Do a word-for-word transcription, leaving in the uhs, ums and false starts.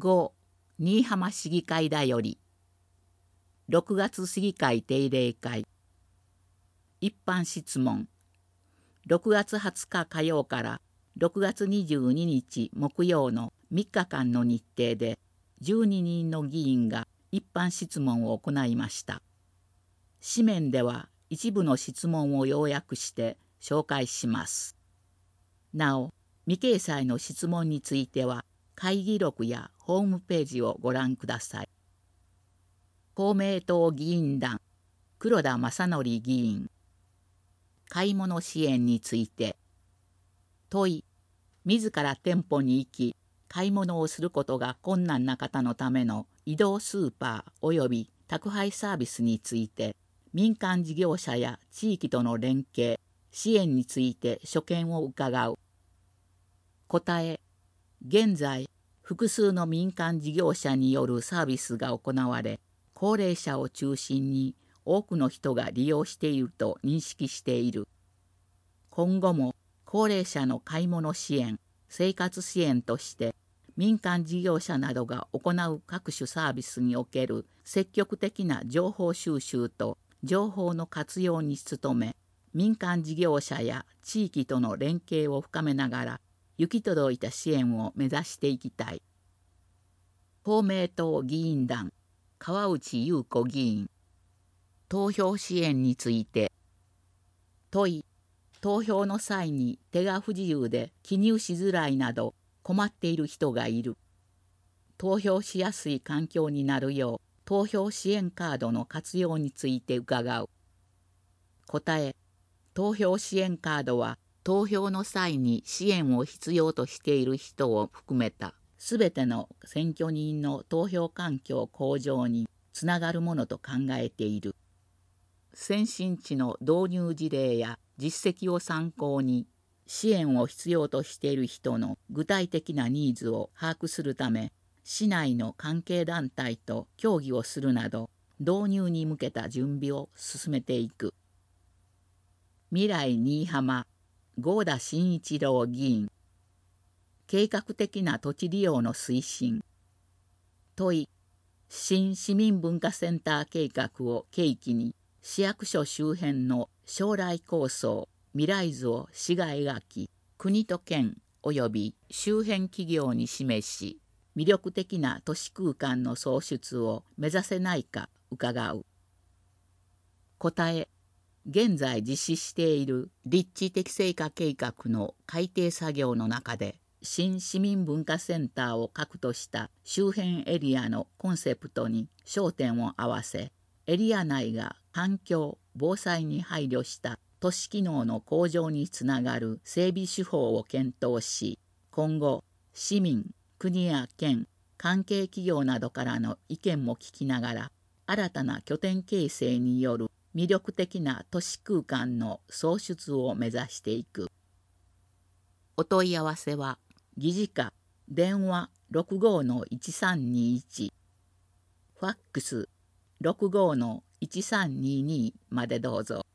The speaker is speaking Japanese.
ご、新居浜市議会だより。ろくがつ市議会定例会。一般質問。ろくがつはつか火曜からろくがつにじゅうににち木曜のみっかかんの日程でじゅうににんの議員が一般質問を行いました。紙面では一部の質問を要約して紹介します。なお、未掲載の質問については会議録やホームページをご覧ください。公明党議員団黒田正則議員。買い物支援について。問い、自ら店舗に行き買い物をすることが困難な方のための移動スーパーおよび宅配サービスについて民間事業者や地域との連携支援について所見を伺う。答え、現在複数の民間事業者によるサービスが行われ、高齢者を中心に多くの人が利用していると認識している。今後も高齢者の買い物支援、生活支援として民間事業者などが行う各種サービスにおける積極的な情報収集と情報の活用に努め、民間事業者や地域との連携を深めながら行き届いた支援を目指していきたい。公明党議員団川内優子議員。投票支援について。問い、投票の際に手が不自由で記入しづらいなど困っている人がいる。投票しやすい環境になるよう投票支援カードの活用について伺う。答え、投票支援カードは投票の際に支援を必要としている人を含めたすべての選挙人の投票環境向上につながるものと考えている。先進地の導入事例や実績を参考に支援を必要としている人の具体的なニーズを把握するため、市内の関係団体と協議をするなど導入に向けた準備を進めていく。未来新居浜合田真一郎議員。計画的な土地利用の推進。問い、新市民文化センター計画を契機に市役所周辺の将来構想未来図を市が描き、国と県及び周辺企業に示し、魅力的な都市空間の創出を目指せないか伺う。答え、現在実施している立地適正化計画の改定作業の中で、新市民文化センターを核とした周辺エリアのコンセプトに焦点を合わせ、エリア内が環境・防災に配慮した都市機能の向上につながる整備手法を検討し、今後、市民、国や県、関係企業などからの意見も聞きながら、新たな拠点形成による魅力的な都市空間の創出を目指していく。お問い合わせは、議事課電話 ろくごのいちさんにいち、ファックス ろくごのいちさんにに までどうぞ。